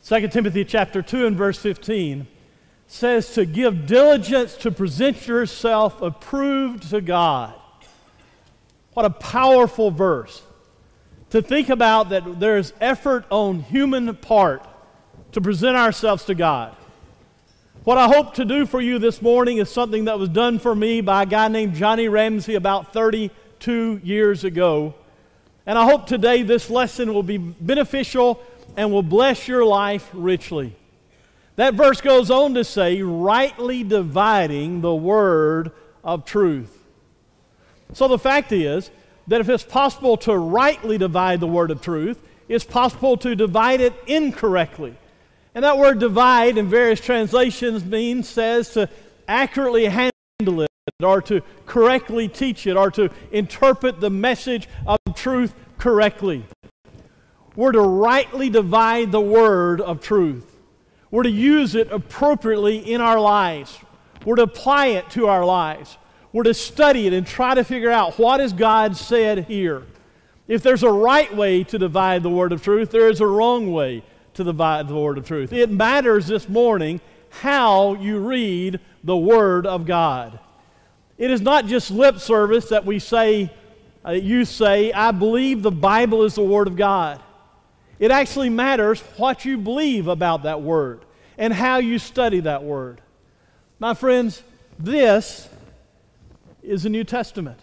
2 Timothy chapter 2 and verse 15 says to give diligence to present yourself approved to God. What a powerful verse. To think about that there's effort on human part to present ourselves to God. What I hope to do for you this morning is something that was done for me by a guy named Johnny Ramsey about 32 years ago. And I hope today this lesson will be beneficial and will bless your life richly. That verse goes on to say, rightly dividing the word of truth. So the fact is that if it's possible to rightly divide the word of truth, it's possible to divide it incorrectly. And that word divide in various translations says to accurately handle it, or to correctly teach it, or to interpret the message of truth correctly. We're to rightly divide the word of truth. We're to use it appropriately in our lives. We're to apply it to our lives. We're to study it and try to figure out what has God said here. If there's a right way to divide the word of truth, there is a wrong way to divide the word of truth. It matters this morning how you read the word of God. It is not just lip service that we say, you say, I believe the Bible is the word of God. It actually matters what you believe about that word and how you study that word. My friends, this is the New Testament.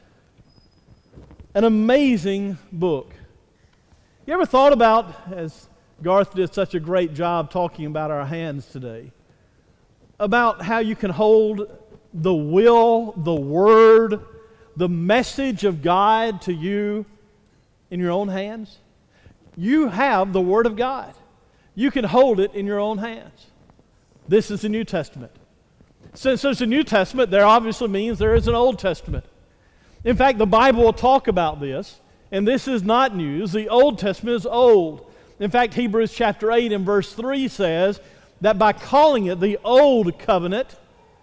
An amazing book. You ever thought about, as Garth did such a great job talking about our hands today, about how you can hold the will, the word, the message of God to you in your own hands? You have the Word of God. You can hold it in your own hands. This is the New Testament. Since there's a New Testament, there obviously means there is an Old Testament. In fact, the Bible will talk about this, and this is not news. The Old Testament is old. In fact, Hebrews chapter 8 and verse 3 says that by calling it the Old Covenant,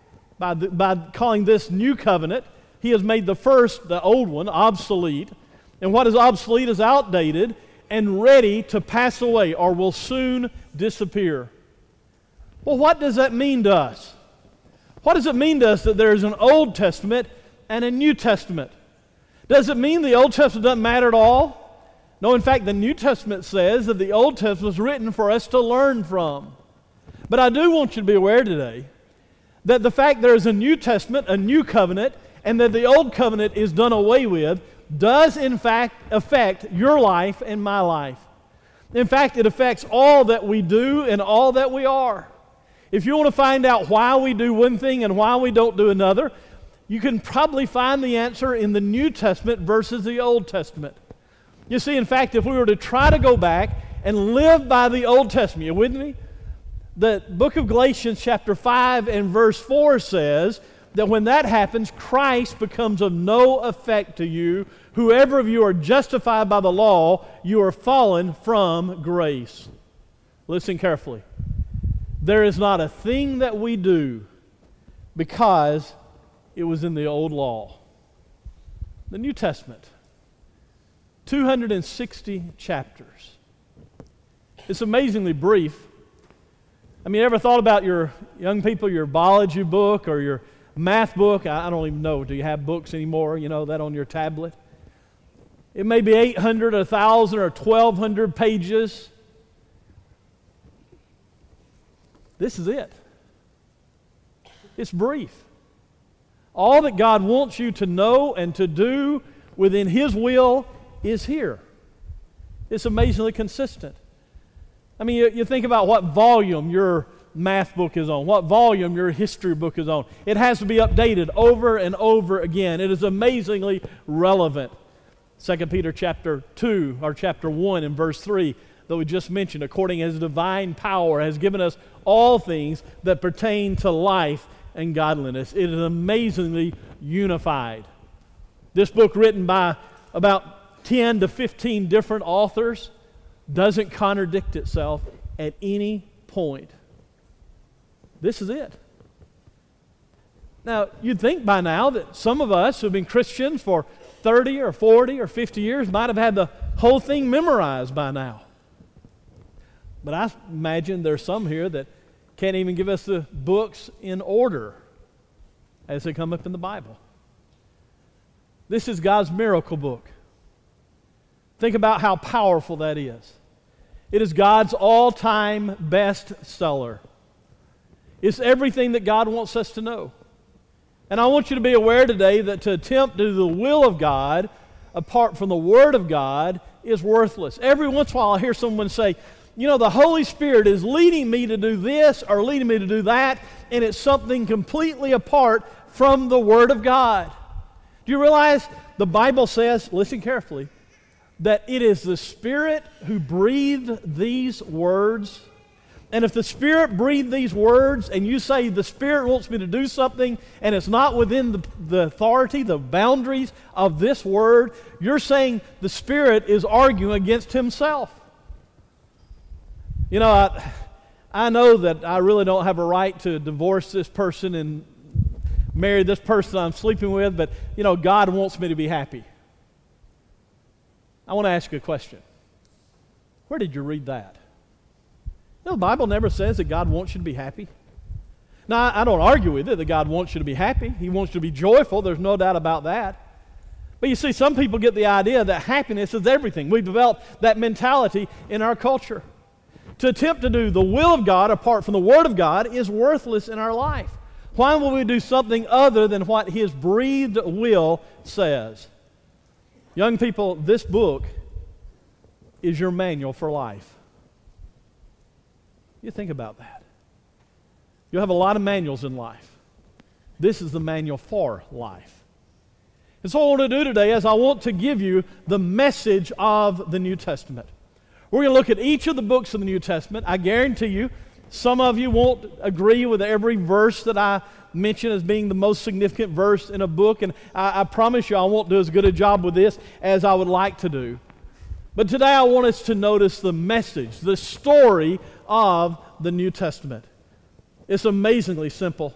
by calling this New Covenant, He has made the first, the old one, obsolete. And what is obsolete is outdated and ready to pass away or will soon disappear. Well, what does that mean to us? What does it mean to us that there is an Old Testament and a New Testament? Does it mean the Old Testament doesn't matter at all? No, in fact, the New Testament says that the Old Testament was written for us to learn from. But I do want you to be aware today that the fact there is a New Testament, a New Covenant, and that the Old Covenant is done away with does in fact affect your life and my life. In fact, it affects all that we do and all that we are. If you want to find out why we do one thing and why we don't do another, you can probably find the answer in the New Testament versus the Old Testament. You see, in fact, if we were to try to go back and live by the Old Testament, you with me? The book of Galatians chapter 5 and verse 4 says that when that happens, Christ becomes of no effect to you. Whoever of you are justified by the law, you are fallen from grace. Listen carefully. There is not a thing that we do because it was in the old law. The New Testament, 260 chapters. It's amazingly brief. I mean, ever thought about your young people, your biology book or your math book? I don't even know. Do you have books anymore? You know, that on your tablet? It may be 800, 1,000, or 1,200 pages. This is it. It's brief. All that God wants you to know and to do within His will is here. It's amazingly consistent. I mean, you think about what volume your math book is on, what volume your history book is on. It has to be updated over and over again. It is amazingly relevant. 2 Peter chapter 2, or chapter 1 and verse 3, that we just mentioned, according as divine power has given us all things that pertain to life and godliness. It is amazingly unified. This book, written by about 10 to 15 different authors, doesn't contradict itself at any point. This is it. Now, you'd think by now that some of us who've been Christians for 30 or 40 or 50 years might have had the whole thing memorized by now. But I imagine there's some here that can't even give us the books in order as they come up in the Bible. This is God's miracle book. Think about how powerful that is. It is God's all-time best seller. It's everything that God wants us to know. And I want you to be aware today that to attempt to do the will of God apart from the Word of God is worthless. Every once in a while I hear someone say, you know, the Holy Spirit is leading me to do this or leading me to do that, and it's something completely apart from the Word of God. Do you realize the Bible says, listen carefully, that it is the Spirit who breathed these words? And if the Spirit breathed these words and you say the Spirit wants me to do something and it's not within the authority, the boundaries of this Word, you're saying the Spirit is arguing against Himself. You know, I know that I really don't have a right to divorce this person and marry this person I'm sleeping with, but, you know, God wants me to be happy. I want to ask you a question. Where did you read that? You know, the Bible never says that God wants you to be happy. Now, I don't argue with it that God wants you to be happy. He wants you to be joyful. There's no doubt about that. But you see, some people get the idea that happiness is everything. We've developed that mentality in our culture. To attempt to do the will of God apart from the Word of God is worthless in our life. Why would we do something other than what His breathed will says? Young people, this book is your manual for life. You think about that. You'll have a lot of manuals in life. This is the manual for life. And so what I want to do today is I want to give you the message of the New Testament. We're going to look at each of the books of the New Testament. I guarantee you, some of you won't agree with every verse that I mention as being the most significant verse in a book, and I promise you I won't do as good a job with this as I would like to do. But today I want us to notice the message, the story of the New Testament. It's amazingly simple.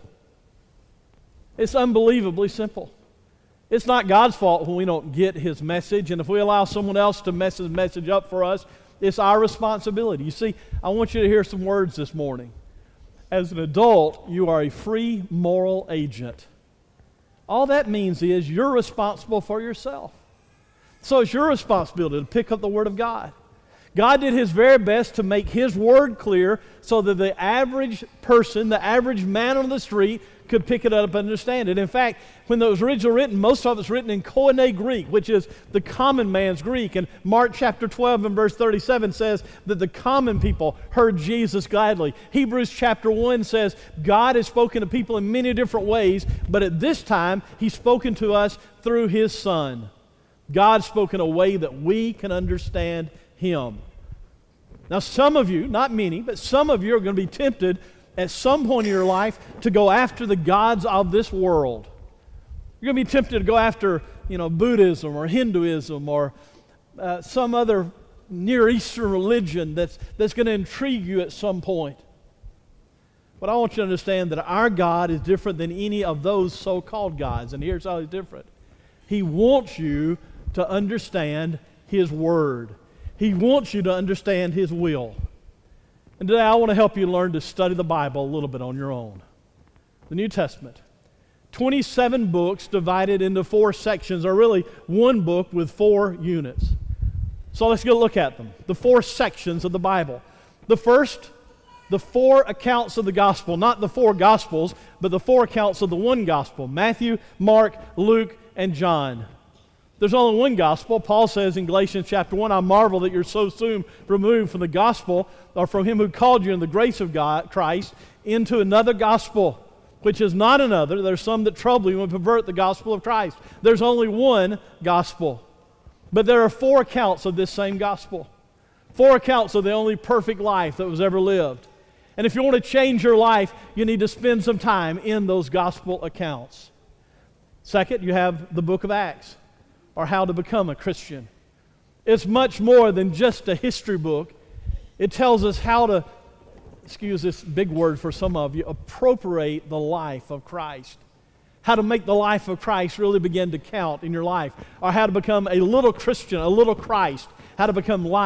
It's unbelievably simple. It's not God's fault when we don't get His message, and if we allow someone else to mess His message up for us, it's our responsibility. You see, I want you to hear some words this morning. As an adult, you are a free moral agent. All that means is you're responsible for yourself. So it's your responsibility to pick up the Word of God. God did His very best to make His Word clear so that the average person, the average man on the street, could pick it up and understand it. In fact, when it was originally written, most of it's written in Koine Greek, which is the common man's Greek. And Mark chapter 12 and verse 37 says that the common people heard Jesus gladly. Hebrews chapter 1 says God has spoken to people in many different ways, but at this time, He's spoken to us through His Son. God spoke in a way that we can understand Him. Now, some of you, not many, but some of you are going to be tempted at some point in your life to go after the gods of this world. You're going to be tempted to go after, Buddhism or Hinduism or some other Near Eastern religion that's going to intrigue you at some point. But I want you to understand that our God is different than any of those so-called gods, and here's how He's different. He wants you to understand His Word. He wants you to understand His will. And today I want to help you learn to study the Bible a little bit on your own. The New Testament. 27 books divided into 4 sections, or really one book with 4 units. So let's go look at them. The 4 sections of the Bible. The first, the 4 accounts of the gospel. Not the 4 gospels, but the 4 accounts of the one gospel. Matthew, Mark, Luke, and John. There's only one gospel. Paul says in Galatians chapter 1, I marvel that you're so soon removed from the gospel, or from Him who called you in the grace of God, Christ, into another gospel, which is not another. There's some that trouble you and pervert the gospel of Christ. There's only one gospel. But there are 4 accounts of this same gospel. 4 accounts of the only perfect life that was ever lived. And if you want to change your life, you need to spend some time in those gospel accounts. Second, you have the book of Acts, or how to become a Christian. It's much more than just a history book. It tells us how to, excuse this big word for some of you, appropriate the life of Christ. How to make the life of Christ really begin to count in your life. Or how to become a little Christian, a little Christ. How to become like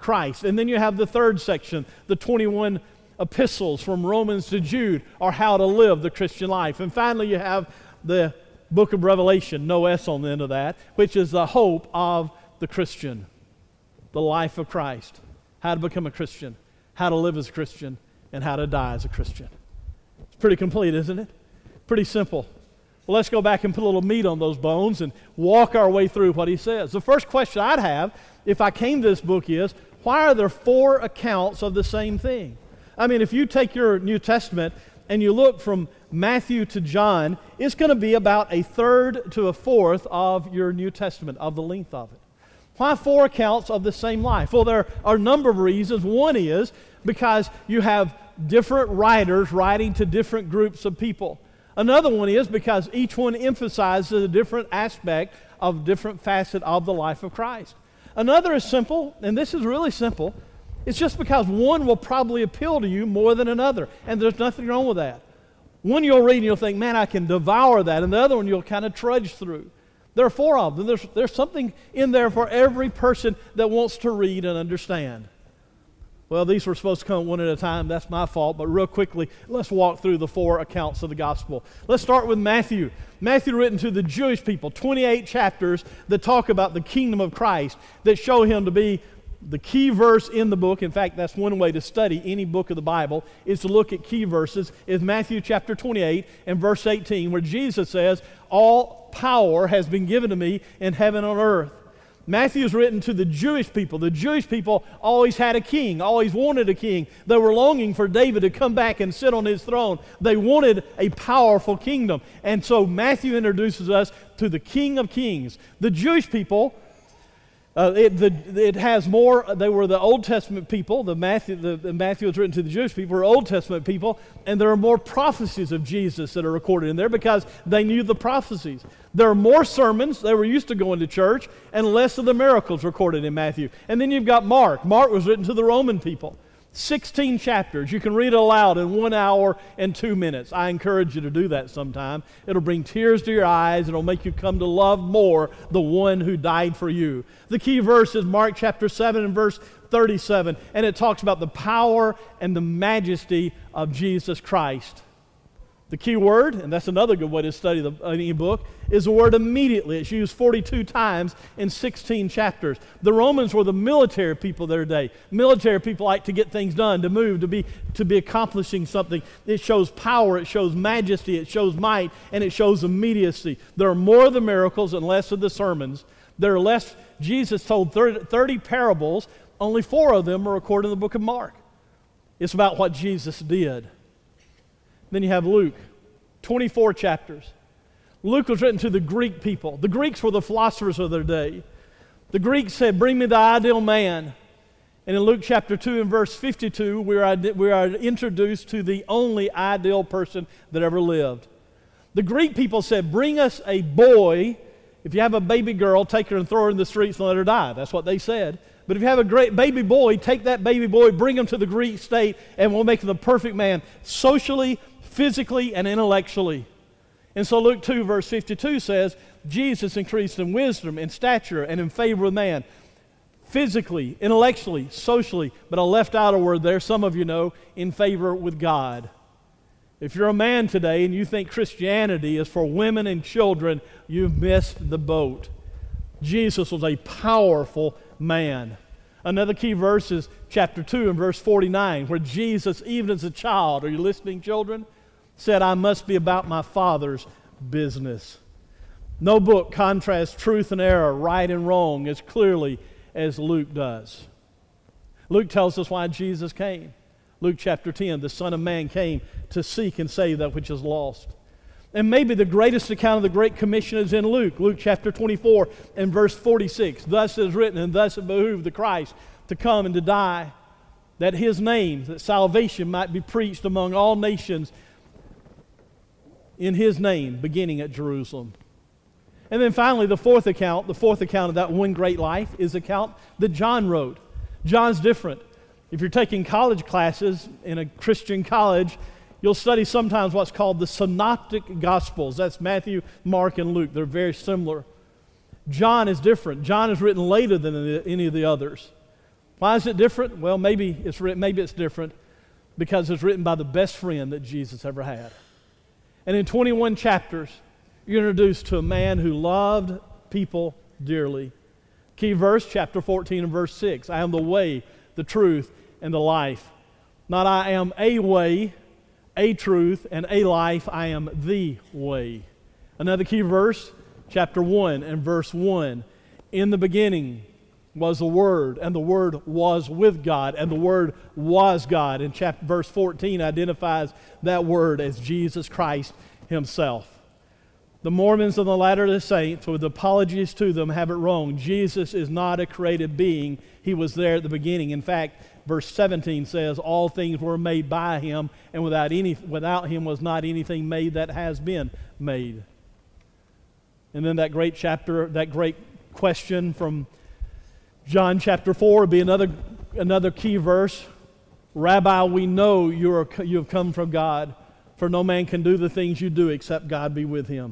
Christ. And then you have the third section, the 21 epistles from Romans to Jude, are how to live the Christian life. And finally, you have the book of Revelation, no S on the end of that, which is the hope of the Christian, the life of Christ, how to become a Christian, how to live as a Christian, and how to die as a Christian. It's pretty complete, isn't it? Pretty simple. Well, let's go back and put a little meat on those bones and walk our way through what he says. The first question I'd have if I came to this book is, why are there 4 accounts of the same thing? I mean, if you take your New Testament and you look from Matthew to John, it's going to be about a third to a fourth of your New Testament, of the length of it. Why 4 accounts of the same life? Well, there are a number of reasons. One is because you have different writers writing to different groups of people. Another one is because each one emphasizes a different aspect of different facet of the life of Christ. Another is simple, and this is really simple. It's just because one will probably appeal to you more than another, and there's nothing wrong with that. One you'll read and you'll think, man, I can devour that, and the other one you'll kind of trudge through. There are 4 of them. There's something in there for every person that wants to read and understand. Well, these were supposed to come one at a time. That's my fault. But real quickly, let's walk through the 4 accounts of the gospel. Let's start with Matthew. Matthew written to the Jewish people, 28 chapters that talk about the kingdom of Christ, that show him to be the key verse in the book. In fact, that's one way to study any book of the Bible, is to look at key verses. Is Matthew chapter 28 and verse 18, where Jesus says, all power has been given to me in heaven and on earth. Matthew is written to the Jewish people. The Jewish people always had a king, always wanted a king. They were longing for David to come back and sit on his throne. They wanted a powerful kingdom. And so Matthew introduces us to the King of Kings. The Jewish people, it has more. They were the Old Testament people. Matthew was written to the Jewish people, were Old Testament people, and there are more prophecies of Jesus that are recorded in there because they knew the prophecies. There are more sermons. They were used to going to church, and less of the miracles recorded in Matthew. And then you've got Mark. Mark was written to the Roman people. 16 chapters. You can read it aloud in 1 hour and 2 minutes. I encourage you to do that sometime. It'll bring tears to your eyes. It'll make you come to love more the one who died for you. The key verse is Mark chapter 7 and verse 37, and it talks about the power and the majesty of Jesus Christ. The key word, and that's another good way to study any book, is the word immediately. It's used 42 times in 16 chapters. The Romans were the military people of their day. Military people like to get things done, to move, to be accomplishing something. It shows power, it shows majesty, it shows might, and it shows immediacy. There are more of the miracles and less of the sermons. There are less. Jesus told 30 parables. Only 4 of them are recorded in the book of Mark. It's about what Jesus did. Then you have Luke, 24 chapters. Luke was written to the Greek people. The Greeks were the philosophers of their day. The Greeks said, bring me the ideal man. And in Luke chapter 2 and verse 52, we are introduced to the only ideal person that ever lived. The Greek people said, bring us a boy. If you have a baby girl, take her and throw her in the streets and let her die. That's what they said. But if you have a great baby boy, take that baby boy, bring him to the Greek state, and we'll make him the perfect man, socially, physically, and intellectually. And so Luke 2 verse 52 says, Jesus increased in wisdom, in stature, and in favor with man. Physically, intellectually, socially, but I left out a word there, some of you know, in favor with God. If you're a man today and you think Christianity is for women and children, you've missed the boat. Jesus was a powerful man. Another key verse is chapter 2 and verse 49, where Jesus, even as a child, are you listening, children? Said, I must be about my Father's business. No book contrasts truth and error, right and wrong, as clearly as Luke does. Luke tells us why Jesus came. Luke chapter 10, the Son of Man came to seek and save that which is lost. And maybe the greatest account of the Great Commission is in Luke chapter 24 and verse 46. Thus it is written, and thus it behooved the Christ to come and to die, that his name, that salvation might be preached among all nations in his name, beginning at Jerusalem. And then finally, the fourth account of that one great life is the account that John wrote. John's different. If you're taking college classes in a Christian college, you'll study sometimes what's called the Synoptic Gospels. That's Matthew, Mark, and Luke. They're very similar. John is different. John is written later than any of the others. Why is it different? Well, maybe it's different because it's written by the best friend that Jesus ever had. And in 21 chapters, you're introduced to a man who loved people dearly. Key verse, chapter 14 and verse 6. I am the way, the truth, and the life. Not I am a way, a truth, and a life. I am the way. Another key verse, chapter 1 and verse 1. In the beginning was the Word, and the Word was with God, and the Word was God. And verse 14 identifies that Word as Jesus Christ Himself. The Mormons and the Latter-day Saints, with apologies to them, have it wrong. Jesus is not a created being. He was there at the beginning. In fact, verse 17 says, all things were made by Him, and without Him was not anything made that has been made. And then that great chapter, that great question from John chapter 4 would be another key verse. Rabbi, we know you have come from God, for no man can do the things you do except God be with him.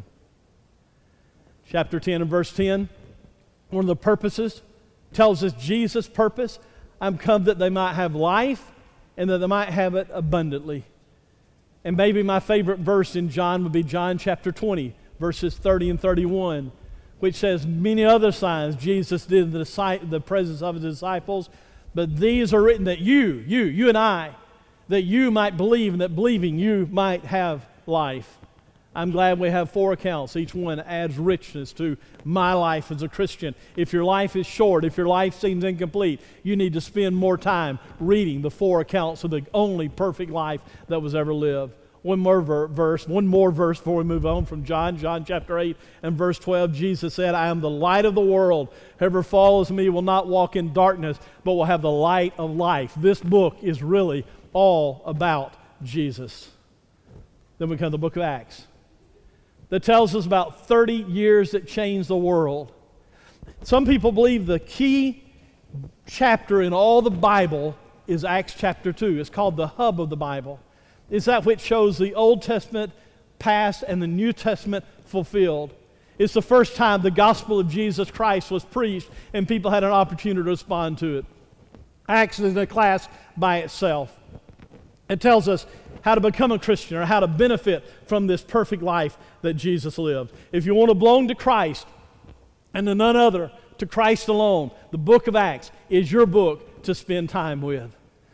Chapter 10 and verse 10, one of the purposes tells us Jesus' purpose. I'm come that they might have life and that they might have it abundantly. And maybe my favorite verse in John would be John chapter 20, verses 30 and 31. Which says, many other signs Jesus did in the presence of His disciples, but these are written that you and I, that you might believe, and that believing you might have life. I'm glad we have 4 accounts. Each one adds richness to my life as a Christian. If your life is short, if your life seems incomplete, you need to spend more time reading the 4 accounts of the only perfect life that was ever lived. One more verse before we move on from John chapter 8 and verse 12. Jesus said, I am the light of the world. Whoever follows me will not walk in darkness, but will have the light of life. This book is really all about Jesus. Then we come to the book of Acts that tells us about 30 years that changed the world. Some people believe the key chapter in all the Bible is Acts chapter 2. It's called the hub of the Bible. It's that which shows the Old Testament past and the New Testament fulfilled. It's the first time the gospel of Jesus Christ was preached and people had an opportunity to respond to it. Acts is a class by itself. It tells us how to become a Christian or how to benefit from this perfect life that Jesus lived. If you want to belong to Christ and to none other, to Christ alone, the book of Acts is your book to spend time with.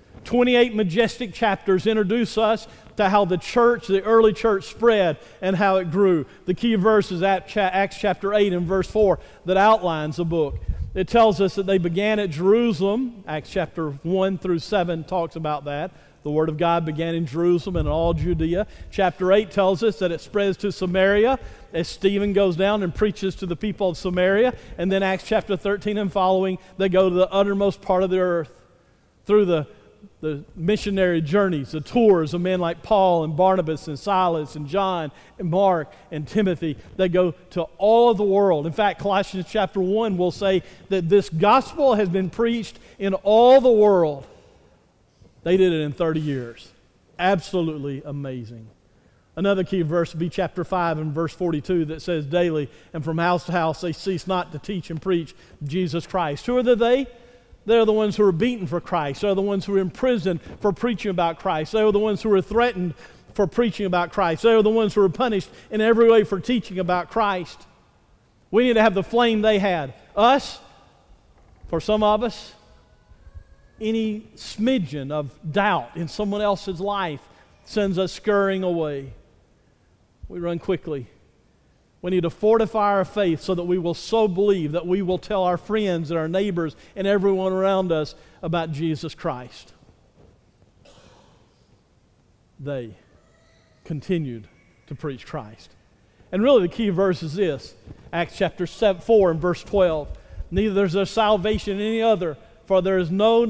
28 majestic chapters introduce us to how the church, the early church, spread and how it grew. The key verse is Acts chapter 8 and verse 4 that outlines the book. It tells us that they began at Jerusalem. Acts chapter 1 through 7 talks about that. The Word of God began in Jerusalem and all Judea. Chapter 8 tells us that it spreads to Samaria as Stephen goes down and preaches to the people of Samaria. And then Acts chapter 13 and following, they go to the uttermost part of the earth through the missionary journeys, the tours of men like Paul and Barnabas and Silas and John and Mark and Timothy. They go to all of the world. In fact, Colossians chapter 1 will say that this gospel has been preached in all the world. They did it in 30 years. Absolutely amazing. Another key verse would be chapter 5 and verse 42 that says, daily and from house to house they cease not to teach and preach Jesus Christ. Who are they? They're the ones who are beaten for Christ. They're the ones who are imprisoned for preaching about Christ. They're the ones who are threatened for preaching about Christ. They're the ones who are punished in every way for teaching about Christ. We need to have the flame they had. Us, for some of us, any smidgen of doubt in someone else's life sends us scurrying away. We run quickly. We need to fortify our faith so that we will so believe that we will tell our friends and our neighbors and everyone around us about Jesus Christ. They continued to preach Christ. And really the key verse is this, Acts chapter 4 and verse 12. Neither is there salvation in any other, for there is no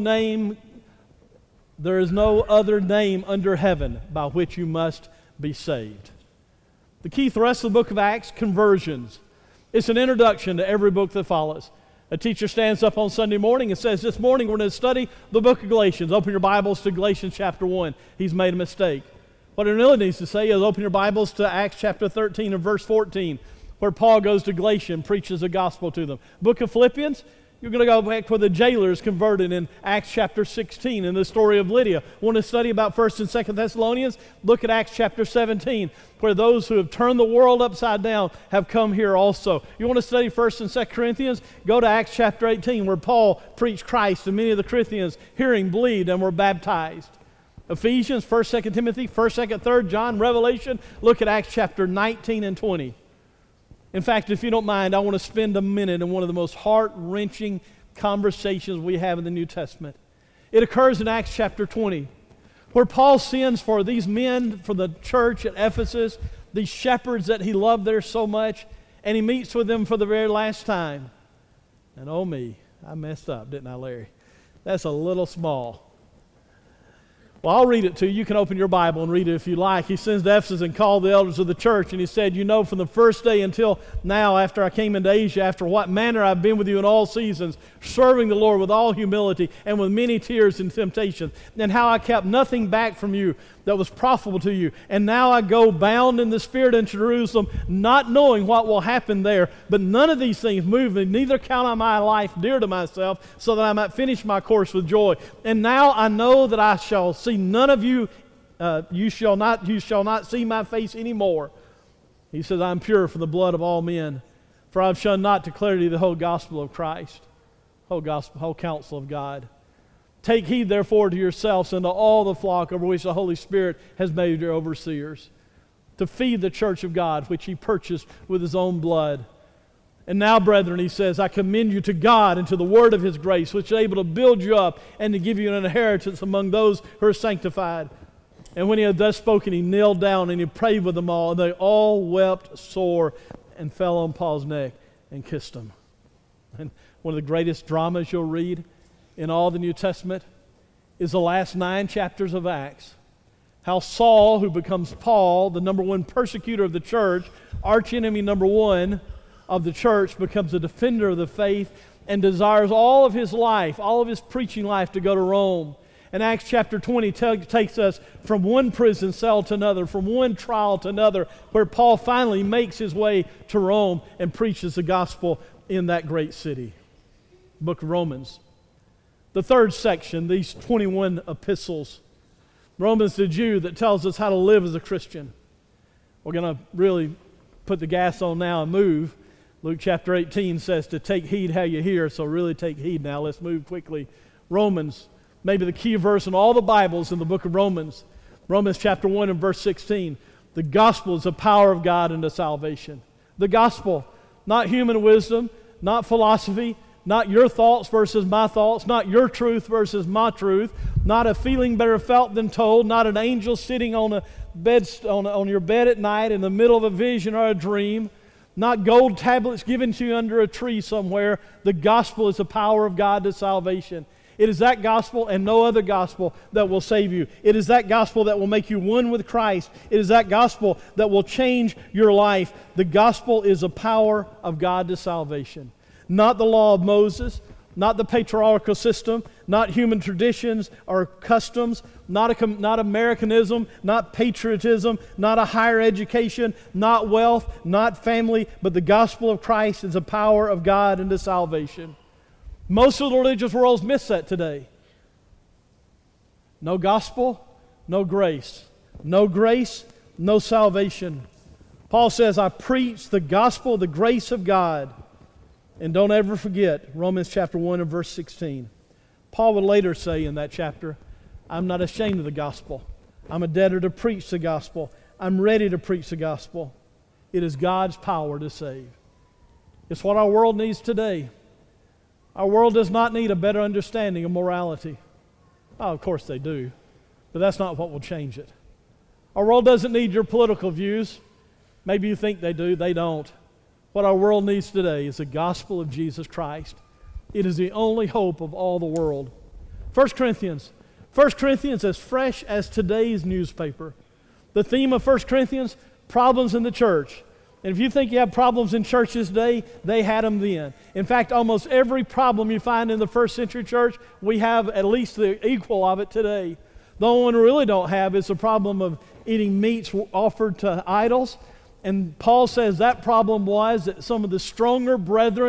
other name under heaven by which you must be saved. The key thrust of the book of Acts, conversions. It's an introduction to every book that follows. A teacher stands up on Sunday morning and says, this morning we're going to study the book of Galatians. Open your Bibles to Galatians chapter 1. He's made a mistake. What it really needs to say is open your Bibles to Acts chapter 13 and verse 14, where Paul goes to Galatia and preaches the gospel to them. Book of Philippians, You're going to go back where the jailer is converted in Acts chapter 16 in the story of Lydia. Want to study about 1st and 2nd Thessalonians? Look at Acts chapter 17, where those who have turned the world upside down have come here also. You want to study 1st and 2nd Corinthians? Go to Acts chapter 18, where Paul preached Christ and many of the Corinthians hearing believed and were baptized. Ephesians, 1st, 2nd Timothy, 1st, 2nd, 3rd John, Revelation. Look at Acts chapter 19 and 20. In fact, if you don't mind, I want to spend a minute in one of the most heart-wrenching conversations we have in the New Testament. It occurs in Acts chapter 20, where Paul sends for these men from the church at Ephesus, these shepherds that he loved there so much, and he meets with them for the very last time. And oh me, I messed up, didn't I, Larry? That's a little small. Well, I'll read it to you. You can open your Bible and read it if you like. He sends to Ephesus and called the elders of the church, and he said, you know, from the first day until now, after I came into Asia, after what manner I've been with you in all seasons, serving the Lord with all humility and with many tears and temptations, and how I kept nothing back from you that was profitable to you. And now I go bound in the Spirit into Jerusalem, not knowing what will happen there. But none of these things move me, neither count I my life dear to myself, so that I might finish my course with joy. And now I know that I shall see none of you, you shall not see my face anymore. He says, I'm pure from the blood of all men, for I've shunned not to declare to you the whole gospel of Christ, whole counsel of God. Take heed, therefore, to yourselves and to all the flock over which the Holy Spirit has made your overseers, to feed the church of God, which he purchased with his own blood. And now, brethren, he says, I commend you to God and to the word of his grace, which is able to build you up and to give you an inheritance among those who are sanctified. And when he had thus spoken, he knelt down and he prayed with them all, and they all wept sore and fell on Paul's neck and kissed him. And one of the greatest dramas you'll read in all the New Testament is the last 9 chapters of Acts. How Saul, who becomes Paul, the number one persecutor of the church, archenemy number one of the church, becomes a defender of the faith and desires all of his life, all of his preaching life, to go to Rome. And Acts chapter 20 takes us from one prison cell to another, from one trial to another, where Paul finally makes his way to Rome and preaches the gospel in that great city. Book of Romans. The third section, these 21 epistles. Romans the Jew that tells us how to live as a Christian. We're going to really put the gas on now and move. Luke chapter 18 says to take heed how you hear, so really take heed now. Let's move quickly. Romans, maybe the key verse in all the Bibles in the book of Romans. Romans chapter 1 and verse 16. The gospel is the power of God unto salvation. The gospel, not human wisdom, not philosophy, not your thoughts versus my thoughts, not your truth versus my truth, not a feeling better felt than told, not an angel sitting on a bed on your bed at night in the middle of a vision or a dream, not gold tablets given to you under a tree somewhere. The gospel is the power of God to salvation. It is that gospel and no other gospel that will save you. It is that gospel that will make you one with Christ. It is that gospel that will change your life. The gospel is the power of God to salvation. Not the law of Moses, not the patriarchal system, not human traditions or customs, not Americanism, not patriotism, not a higher education, not wealth, not family, but the gospel of Christ is the power of God into salvation. Most of the religious world miss that today. No gospel, no grace. No grace, no salvation. Paul says, I preach the gospel, the grace of God. And don't ever forget Romans chapter 1 and verse 16. Paul would later say in that chapter, I'm not ashamed of the gospel. I'm a debtor to preach the gospel. I'm ready to preach the gospel. It is God's power to save. It's what our world needs today. Our world does not need a better understanding of morality. Oh, of course they do, but that's not what will change it. Our world doesn't need your political views. Maybe you think they do. They don't. What our world needs today is the gospel of Jesus Christ. It is the only hope of all the world. 1 Corinthians as fresh as today's newspaper. The theme of 1 Corinthians, problems in the church. And if you think you have problems in churches today, they had them then. In fact, almost every problem you find in the first century church, we have at least the equal of it today. The only one we really don't have is the problem of eating meats offered to idols. And Paul says that problem was that some of the stronger brethren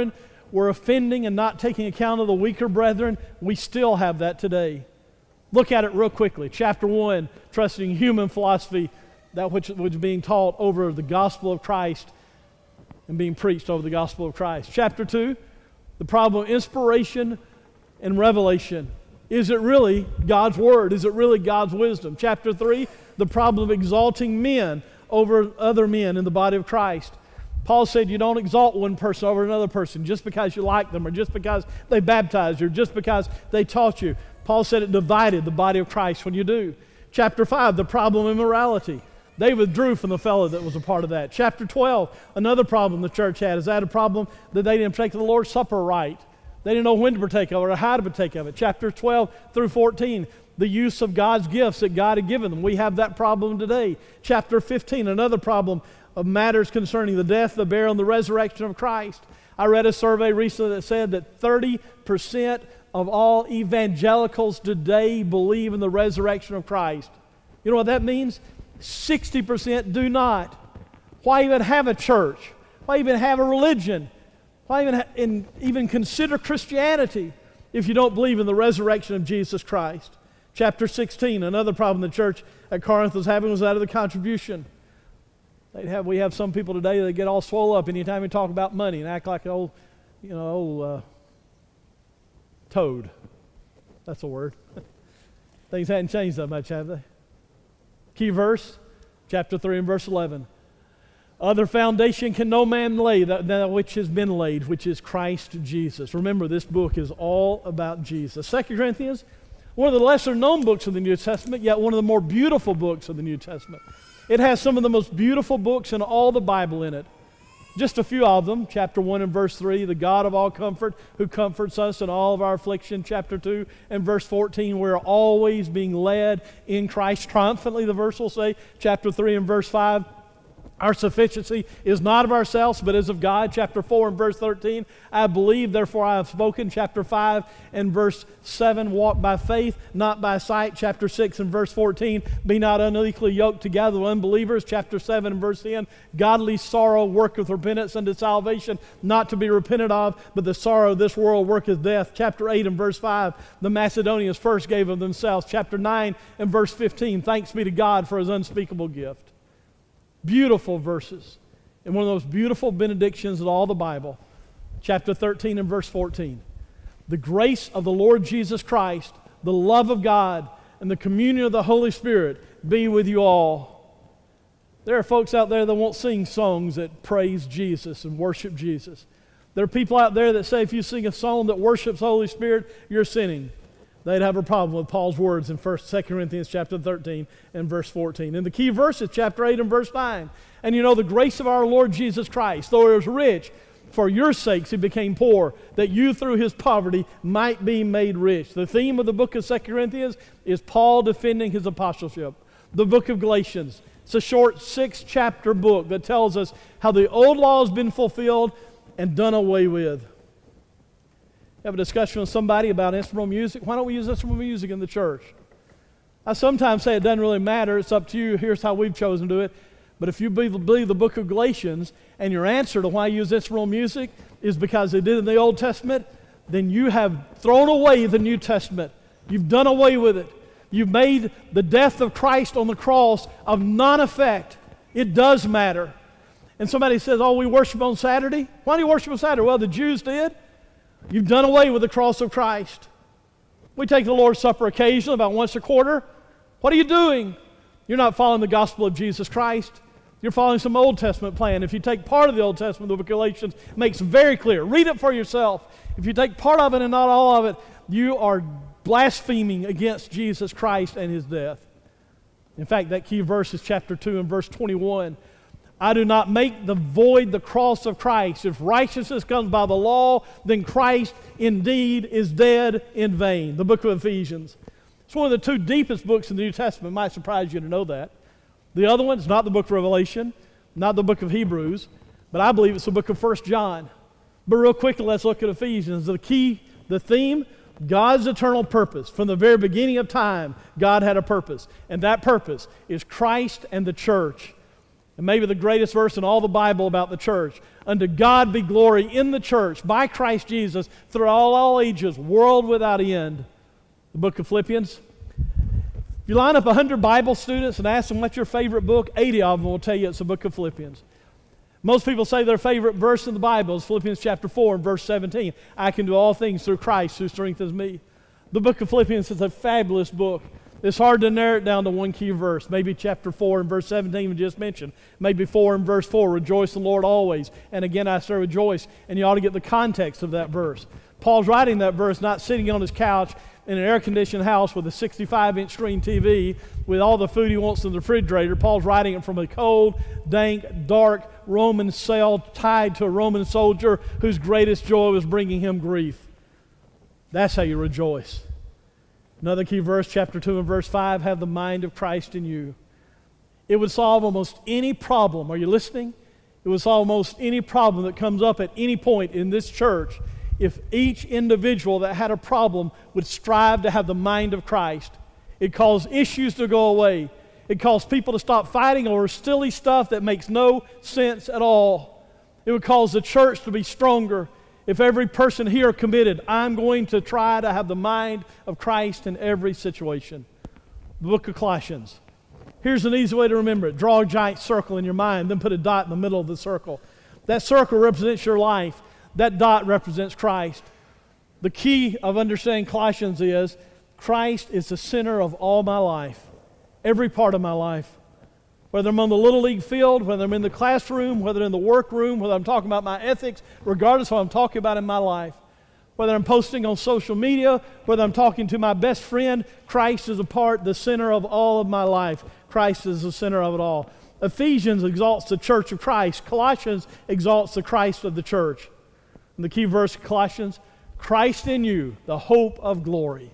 we're offending and not taking account of the weaker brethren, we still have that today. Look at it real quickly. Chapter 1, trusting human philosophy, that which was being taught over the gospel of Christ and being preached over the gospel of Christ. Chapter 2, the problem of inspiration and revelation. Is it really God's Word? Is it really God's wisdom? Chapter 3, the problem of exalting men over other men in the body of Christ. Paul said you don't exalt one person over another person just because you like them or just because they baptized you or just because they taught you. Paul said it divided the body of Christ when you do. Chapter 5, the problem of immorality. They withdrew from the fellow that was a part of that. Chapter 12, another problem the church had. Is that a problem that they didn't take the Lord's Supper right? They didn't know when to partake of it or how to partake of it. Chapter 12 through 14, the use of God's gifts that God had given them. We have that problem today. Chapter 15, another problem of matters concerning the death, the burial, and the resurrection of Christ. I read a survey recently that said that 30% of all evangelicals today believe in the resurrection of Christ. You know what that means? 60% do not. Why even have a church? Why even have a religion? Why even consider Christianity if you don't believe in the resurrection of Jesus Christ? Chapter 16, another problem the church at Corinth was having was that of the contribution. We have some people today that get all swole up anytime we talk about money and act like an old toad. That's a word. Things hadn't changed that much, have they? Key verse, chapter 3 and verse 11. Other foundation can no man lay that which has been laid, which is Christ Jesus. Remember, this book is all about Jesus. 2 Corinthians, one of the lesser known books of the New Testament, yet one of the more beautiful books of the New Testament. It has some of the most beautiful books in all the Bible in it. Just a few of them. Chapter 1 and verse 3, the God of all comfort who comforts us in all of our affliction. Chapter 2 and verse 14, we're always being led in Christ triumphantly, the verse will say. Chapter 3 and verse 5, our sufficiency is not of ourselves, but is of God. Chapter 4 and verse 13, I believe, therefore I have spoken. Chapter 5 and verse 7, walk by faith, not by sight. Chapter 6 and verse 14, be not unequally yoked together with unbelievers. Chapter 7 and verse 10, godly sorrow worketh repentance unto salvation, not to be repented of, but the sorrow of this world worketh death. Chapter 8 and verse 5, the Macedonians first gave of themselves. Chapter 9 and verse 15, thanks be to God for his unspeakable gift. Beautiful verses. And one of those beautiful benedictions of all the Bible. Chapter 13 and verse 14. The grace of the Lord Jesus Christ, the love of God, and the communion of the Holy Spirit be with you all. There are folks out there that won't sing songs that praise Jesus and worship Jesus. There are people out there that say if you sing a song that worships the Holy Spirit, you're sinning. They'd have a problem with Paul's words in 2 Corinthians chapter 13 and verse 14. And the key verse is chapter 8 and verse 9. And you know, the grace of our Lord Jesus Christ, though he was rich, for your sakes he became poor, that you through his poverty might be made rich. The theme of the book of 2 Corinthians is Paul defending his apostleship. The book of Galatians, it's a short 6-chapter book that tells us how the old law has been fulfilled and done away with. Have a discussion with somebody about instrumental music. Why don't we use instrumental music in the church? I sometimes say it doesn't really matter. It's up to you. Here's how we've chosen to do it. But if you believe the book of Galatians and your answer to why you use instrumental music is because they did in the Old Testament, then you have thrown away the New Testament. You've done away with it. You've made the death of Christ on the cross of non-effect. It does matter. And somebody says, oh, we worship on Saturday. Why do you worship on Saturday? Well, the Jews did. You've done away with the cross of Christ. We take the Lord's Supper occasionally, about once a quarter. What are you doing? You're not following the gospel of Jesus Christ. You're following some Old Testament plan. If you take part of the Old Testament, the book of Galatians makes very clear. Read it for yourself. If you take part of it and not all of it, you are blaspheming against Jesus Christ and his death. In fact, that key verse is chapter 2 and verse 21. I do not make the void the cross of Christ. If righteousness comes by the law, then Christ indeed is dead in vain. The book of Ephesians. It's one of the 2 deepest books in the New Testament. It might surprise you to know that. The other one is not the book of Revelation, not the book of Hebrews, but I believe it's the book of 1 John. But real quickly, let's look at Ephesians. The theme, God's eternal purpose. From the very beginning of time, God had a purpose. And that purpose is Christ and the church. And maybe the greatest verse in all the Bible about the church. Unto God be glory in the church by Christ Jesus through all ages, world without end. The book of Philippians. If you line up 100 Bible students and ask them what's your favorite book, 80 of them will tell you it's the book of Philippians. Most people say their favorite verse in the Bible is Philippians chapter 4 and verse 17. I can do all things through Christ who strengthens me. The book of Philippians is a fabulous book. It's hard to narrow it down to one key verse. Maybe chapter 4 and verse 17 we just mentioned. Maybe 4 and verse 4, rejoice in the Lord always. And again I say rejoice. And you ought to get the context of that verse. Paul's writing that verse not sitting on his couch in an air-conditioned house with a 65-inch screen TV with all the food he wants in the refrigerator. Paul's writing it from a cold, dank, dark Roman cell tied to a Roman soldier whose greatest joy was bringing him grief. That's how you rejoice. Another key verse, chapter 2 and verse 5, have the mind of Christ in you. It would solve almost any problem. Are you listening? It would solve almost any problem that comes up at any point in this church if each individual that had a problem would strive to have the mind of Christ. It caused issues to go away. It caused people to stop fighting over silly stuff that makes no sense at all. It would cause the church to be stronger if every person here committed, I'm going to try to have the mind of Christ in every situation. The book of Colossians. Here's an easy way to remember it. Draw a giant circle in your mind, then put a dot in the middle of the circle. That circle represents your life. That dot represents Christ. The key of understanding Colossians is Christ is the center of all my life, every part of my life. Whether I'm on the Little League field, whether I'm in the classroom, whether in the workroom, whether I'm talking about my ethics, regardless of what I'm talking about in my life. Whether I'm posting on social media, whether I'm talking to my best friend, Christ is the center of all of my life. Christ is the center of it all. Ephesians exalts the church of Christ. Colossians exalts the Christ of the church. And the key verse of Colossians, Christ in you, the hope of glory.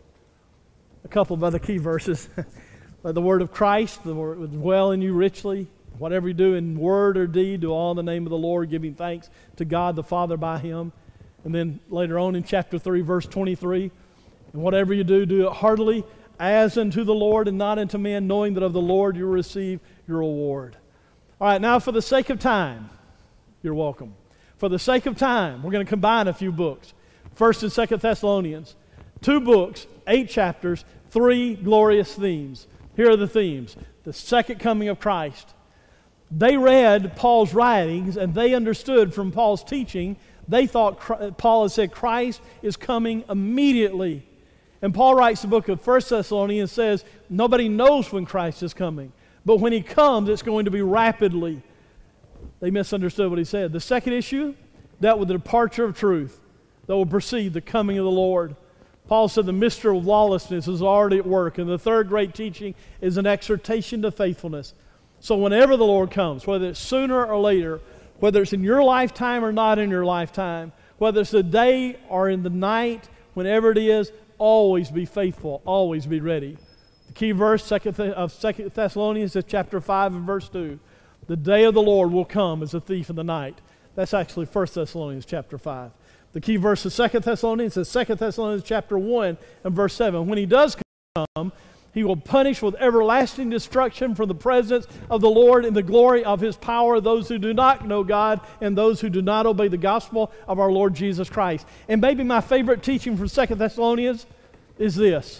A couple of other key verses. The word of Christ, the word would dwell in you richly. Whatever you do in word or deed, do all in the name of the Lord, giving thanks to God the Father by Him. And then later on in chapter 3, verse 23, and whatever you do, do it heartily, as unto the Lord and not unto men, knowing that of the Lord you will receive your reward. All right, now for the sake of time, you're welcome. For the sake of time, we're going to combine a few books. 1st and 2nd Thessalonians. 2 books, 8 chapters, 3 glorious themes. Here are the themes. The second coming of Christ. They read Paul's writings and they understood from Paul's teaching, they thought Paul had said Christ is coming immediately. And Paul writes the book of 1 Thessalonians and says, nobody knows when Christ is coming. But when He comes, it's going to be rapidly. They misunderstood what he said. The second issue dealt with the departure of truth that will precede the coming of the Lord. Paul said the mystery of lawlessness is already at work. And the third great teaching is an exhortation to faithfulness. So whenever the Lord comes, whether it's sooner or later, whether it's in your lifetime or not in your lifetime, whether it's the day or in the night, whenever it is, always be faithful, always be ready. The key verse of 2 Thessalonians is chapter 5 and verse 2. The day of the Lord will come as a thief in the night. That's actually 1 Thessalonians chapter 5. The key verse of 2 Thessalonians is 2 Thessalonians chapter 1 and verse 7. When He does come, He will punish with everlasting destruction from the presence of the Lord in the glory of His power those who do not know God and those who do not obey the gospel of our Lord Jesus Christ. And maybe my favorite teaching from 2 Thessalonians is this.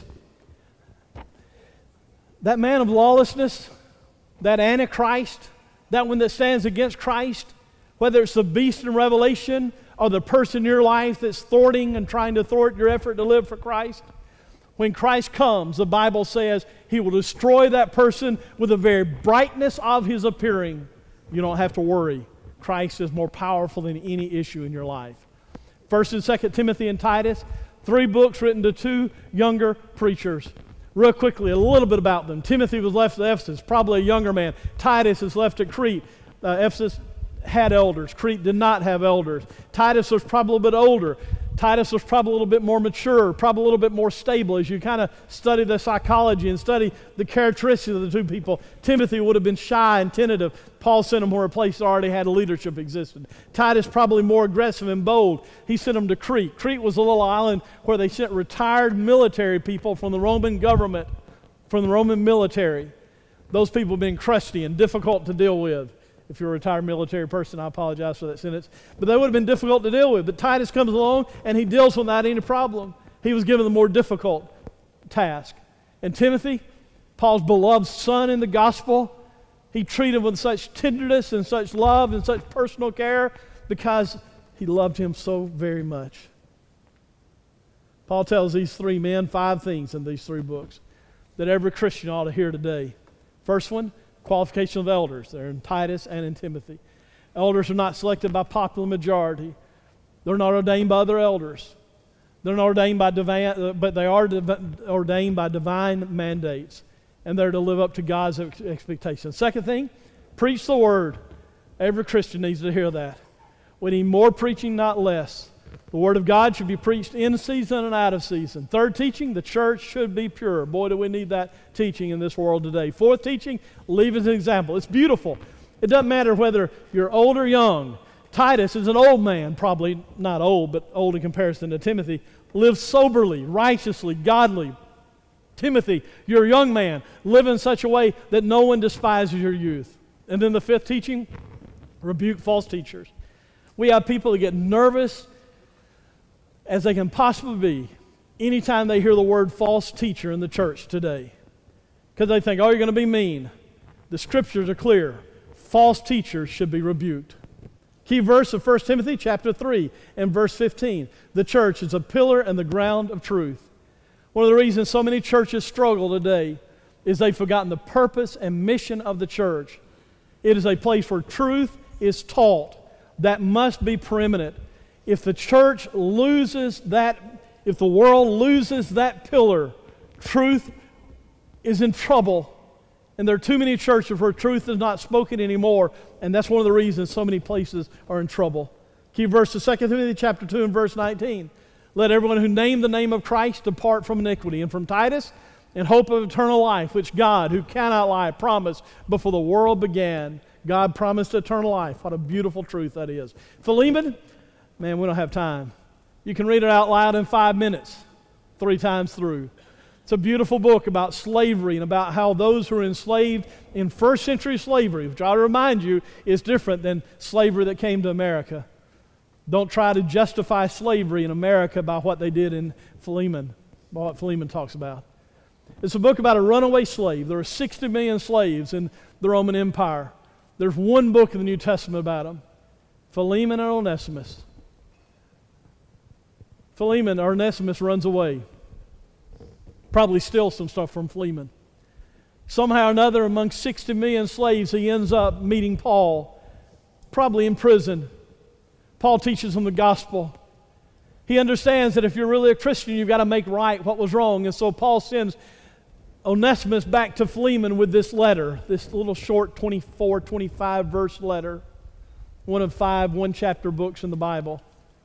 That man of lawlessness, that Antichrist, that one that stands against Christ, whether it's the beast in Revelation or the person in your life that's thwarting and trying to thwart your effort to live for Christ, when Christ comes, the Bible says He will destroy that person with the very brightness of His appearing. You don't have to worry. Christ is more powerful than any issue in your life. 1st and 2nd Timothy and Titus, 3 books written to 2 younger preachers. Real quickly, a little bit about them. Timothy was left at Ephesus, probably a younger man. Titus is left at Crete. Ephesus had elders. Crete did not have elders. Titus was probably a little bit older. Titus was probably a little bit more mature, probably a little bit more stable. As you kind of study the psychology and study the characteristics of the 2 people, Timothy would have been shy and tentative. Paul sent him where a place that already had a leadership existed. Titus probably more aggressive and bold. He sent him to Crete. Crete was a little island where they sent retired military people from the Roman government, from the Roman military. Those people being crusty and difficult to deal with. If you're a retired military person, I apologize for that sentence. But they would have been difficult to deal with. But Titus comes along and he deals with without any problem. He was given the more difficult task. And Timothy, Paul's beloved son in the gospel, he treated him with such tenderness and such love and such personal care because he loved him so very much. Paul tells these three men 5 things in these 3 books that every Christian ought to hear today. First one, qualification of elders. They're in Titus and in Timothy. Elders are not selected by popular majority. They're not ordained by other elders. They're not ordained by divine, but they are ordained by divine mandates, and they're to live up to God's expectations. Second thing, preach the word. Every Christian needs to hear that. We need more preaching, not less. The Word of God should be preached in season and out of season. Third teaching, the church should be pure. Boy, do we need that teaching in this world today. Fourth teaching, leave as an example. It's beautiful. It doesn't matter whether you're old or young. Titus is an old man, probably not old, but old in comparison to Timothy. Live soberly, righteously, godly. Timothy, you're a young man. Live in such a way that no one despises your youth. And then the fifth teaching, rebuke false teachers. We have people that get nervous as they can possibly be anytime they hear the word false teacher in the church today. Because they think, oh, you're going to be mean. The scriptures are clear. False teachers should be rebuked. Key verse of 1 Timothy chapter 3 and verse 15. The church is a pillar and the ground of truth. One of the reasons so many churches struggle today is they've forgotten the purpose and mission of the church. It is a place where truth is taught. That must be preeminent. If the church loses that, if the world loses that pillar, truth is in trouble. And there are too many churches where truth is not spoken anymore, and that's one of the reasons so many places are in trouble. Key verse of 2 Timothy chapter 2 and verse 19. Let everyone who name the name of Christ depart from iniquity. And from Titus, in hope of eternal life, which God, who cannot lie, promised before the world began. God promised eternal life. What a beautiful truth that is. Philemon, man, we don't have time. You can read it out loud in 5 minutes, 3 times through. It's a beautiful book about slavery and about how those who are enslaved in first century slavery, which I'll remind you is different than slavery that came to America. Don't try to justify slavery in America by what they did in Philemon, by what Philemon talks about. It's a book about a runaway slave. There are 60 million slaves in the Roman Empire. There's one book in the New Testament about them, Philemon and Onesimus. Philemon, or Onesimus, runs away. Probably steals some stuff from Philemon. Somehow or another, among 60 million slaves, he ends up meeting Paul, probably in prison. Paul teaches him the gospel. He understands that if you're really a Christian, you've got to make right what was wrong. And so Paul sends Onesimus back to Philemon with this letter, this little short 24, 25 verse letter, one of 5 one-chapter books in the Bible.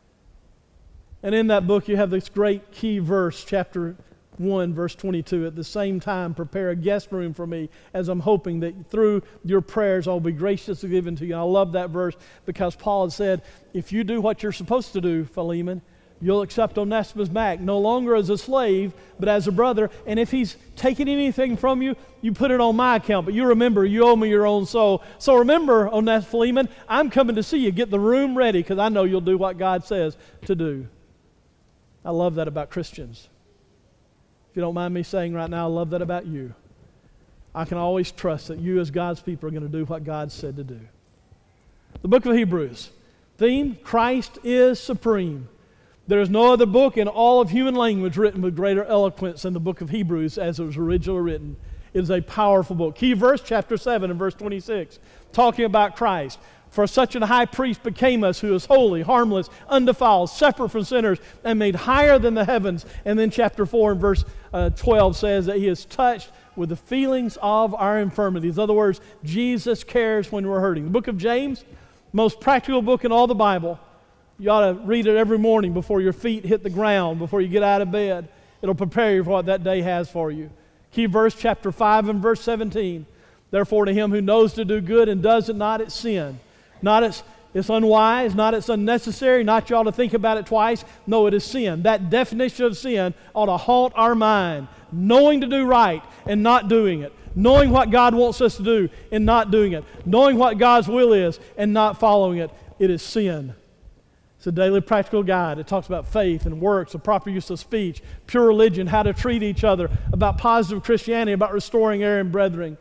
And in that book you have this great key verse, chapter 1, verse 22. At the same time, prepare a guest room for me, as I'm hoping that through your prayers I'll be graciously given to you. And I love that verse because Paul had said, if you do what you're supposed to do, Philemon, you'll accept Onesimus back, no longer as a slave, but as a brother. And if he's taking anything from you, you put it on my account. But you remember, you owe me your own soul. So remember, Philemon, I'm coming to see you. Get the room ready, because I know you'll do what God says to do. I love that about Christians. If you don't mind me saying right now, I love that about you. I can always trust that you as God's people are going to do what God said to do. The book of Hebrews. Theme, Christ is supreme. There is no other book in all of human language written with greater eloquence than the book of Hebrews as it was originally written. It is a powerful book. Key verse, chapter 7 and verse 26, talking about Christ. For such a high priest became us, who is holy, harmless, undefiled, separate from sinners, and made higher than the heavens. And then chapter 4 and verse 12 says that he is touched with the feelings of our infirmities. In other words, Jesus cares when we're hurting. The book of James, most practical book in all the Bible. You ought to read it every morning before your feet hit the ground, before you get out of bed. It'll prepare you for what that day has for you. Key verse, chapter 5 and verse 17. Therefore to him who knows to do good and does it not, it's sin. Not it's unwise, not it's unnecessary, not you ought to think about it twice. No, it is sin. That definition of sin ought to haunt our mind. Knowing to do right and not doing it. knowing what God wants us to do and not doing it, knowing what God's will is and not following it, it is sin. It's a daily practical guide. It talks about faith and works, the proper use of speech, pure religion, how to treat each other, about positive Christianity, about restoring erring brethren.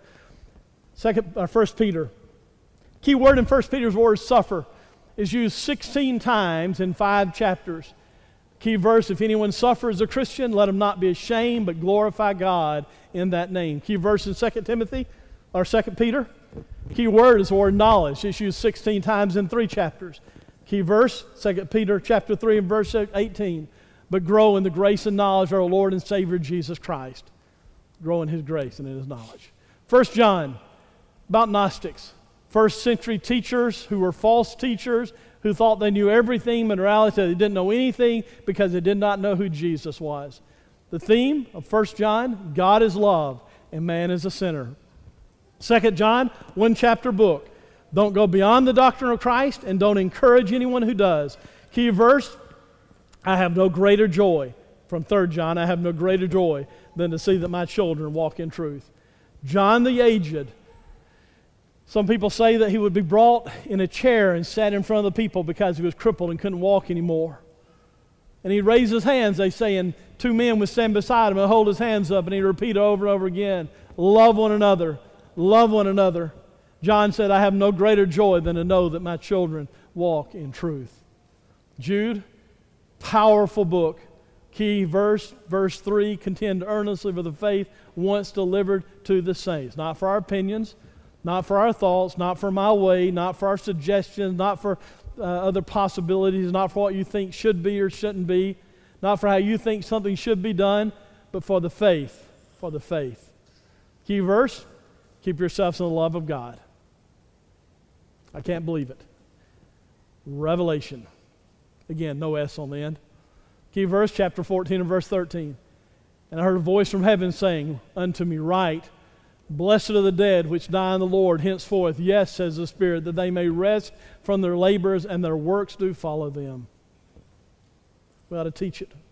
1 Peter. Key word in 1 Peter's word, suffer, is used 16 times in 5 chapters. Key verse, if anyone suffers as a Christian, let him not be ashamed, but glorify God in that name. Key verse in 2 Peter. Key word is the word knowledge. It's used 16 times in 3 chapters. Key verse, 2 Peter chapter 3 and verse 18. But grow in the grace and knowledge of our Lord and Savior Jesus Christ. Grow in His grace and in His knowledge. 1 John, about Gnostics. First century teachers who were false teachers, who thought they knew everything, but in reality they didn't know anything because they did not know who Jesus was. The theme of 1 John, God is love and man is a sinner. 2 John, 1-chapter book. Don't go beyond the doctrine of Christ and don't encourage anyone who does. Key verse, I have no greater joy. From 3 John, I have no greater joy than to see that my children walk in truth. John the aged. Some people say that he would be brought in a chair and sat in front of the people because he was crippled and couldn't walk anymore. And he'd raise his hands, they say, and 2 men would stand beside him and hold his hands up, and he'd repeat over and over again, love one another, love one another. John said, I have no greater joy than to know that my children walk in truth. Jude, powerful book. Key verse, verse 3, contend earnestly for the faith once delivered to the saints. Not for our opinions, not for our thoughts, not for my way, not for our suggestions, not for other possibilities, not for what you think should be or shouldn't be, not for how you think something should be done, but for the faith, for the faith. Key verse, keep yourselves in the love of God. I can't believe it. Revelation. Again, no S on the end. Key verse, chapter 14 and verse 13. And I heard a voice from heaven saying unto me, write, blessed are the dead which die in the Lord henceforth. Yes, says the Spirit, that they may rest from their labors and their works do follow them. We ought to teach it.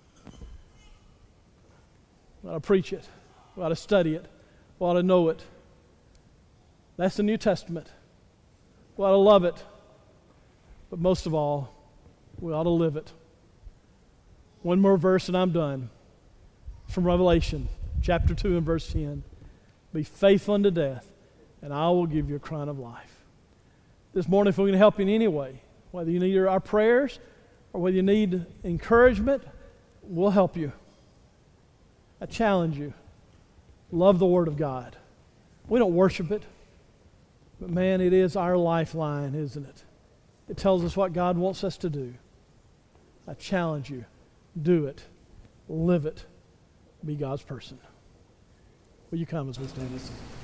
We ought to preach it. We ought to study it. We ought to know it. That's the New Testament. We ought to love it. But most of all, we ought to live it. One more verse and I'm done. From Revelation, chapter 2 and verse 10. Be faithful unto death, and I will give you a crown of life. This morning, if we're going to help you in any way, whether you need our prayers or whether you need encouragement, we'll help you. I challenge you. Love the Word of God. We don't worship it, but man, it is our lifeline, isn't it? It tells us what God wants us to do. I challenge you. Do it. Live it. Be God's person. Will you come as we stand and sing?